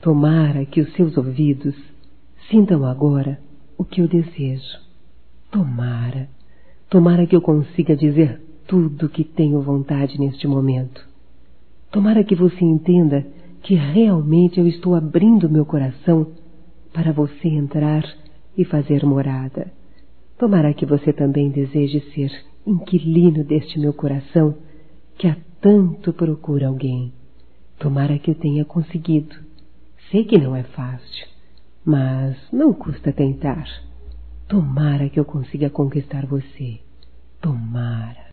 Tomara que os seus ouvidos sintam agora o que eu desejo. Tomara que eu consiga dizer tudo o que tenho vontade neste momento. Tomara que você entenda que realmente eu estou abrindo meu coração para você entrar e fazer morada. Tomara que você também deseje ser inquilino deste meu coração, que há tanto procura alguém. Tomara que eu tenha conseguido. Sei que não é fácil, mas não custa tentar. Tomara que eu consiga conquistar você. Tomara.